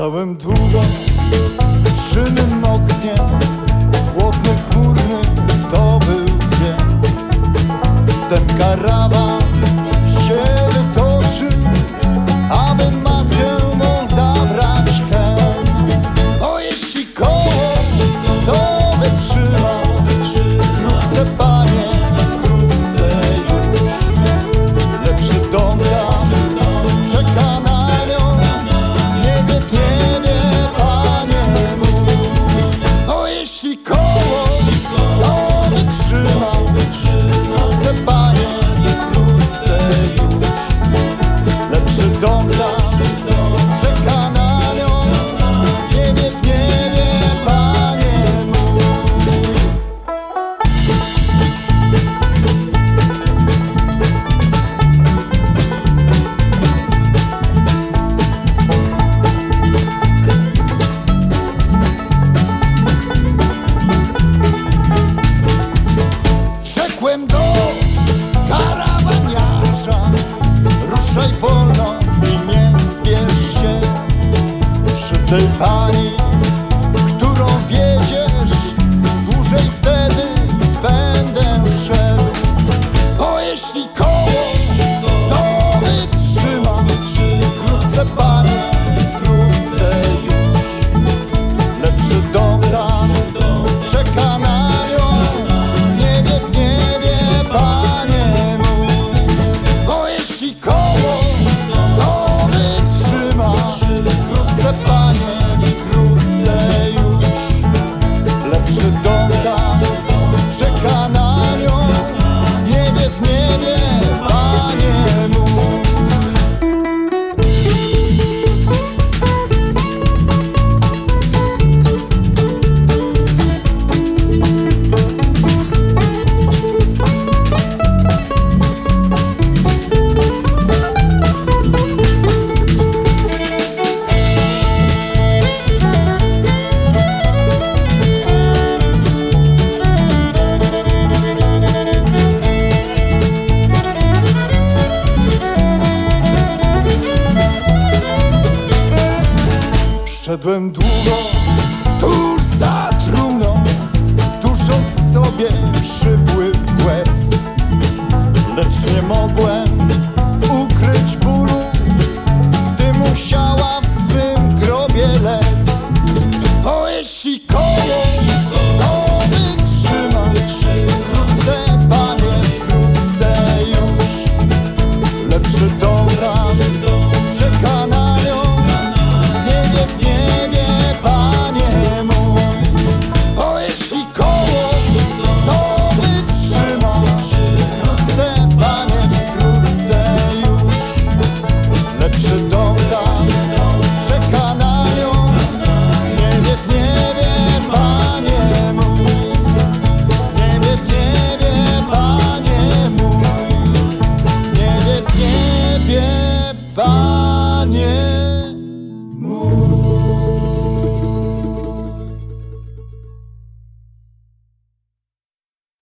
Stałem długo przy mym oknie, chłodny, chmurny to był dzień. Wtem karawan się wytoczył, aby matkę mą zabrać hen. Bo jeśli koło to wytrzyma, wkrótce, panie, wkrótce już lepszy dom tam czeka na nią. W niebie, panie mój. O, jeśli koło to wytrzyma, wkrótce, panie, wkrótce już lepszy dom tam czeka na nią. W niebie, panie mój. Rzekłem do karawaniarza: ruszaj wolno i nie spiesz się. Przy tej pani, którą wieziesz, dłużej wtedy będę szedł. Bo jeśli koło to wytrzyma, wkrótce, panie, wkrótce już lepszy dom tam czeka na nią. W niebie, panie mój. Bo jeśli koło to wytrzyma, wkrótce, panie, wkrótce już lepszy dom tam czeka na nią. W niebie, panie mój. Szedłem długo tuż za trumną, dusząc sobie przypływ łez, lecz nie mogłem ukryć bólu, gdy musiała w swym grobie lec. O, jeśli koło to wytrzyma, wkrótce, panie, wkrótce już lepszy dom tam czeka na nią. W niebie, panie mój. O, jeśli koło to wytrzyma, wkrótce, panie, wkrótce już lepszy dom tam czeka na nią. W niebie, panie mój. W niebie, panie mój. W niebie, panie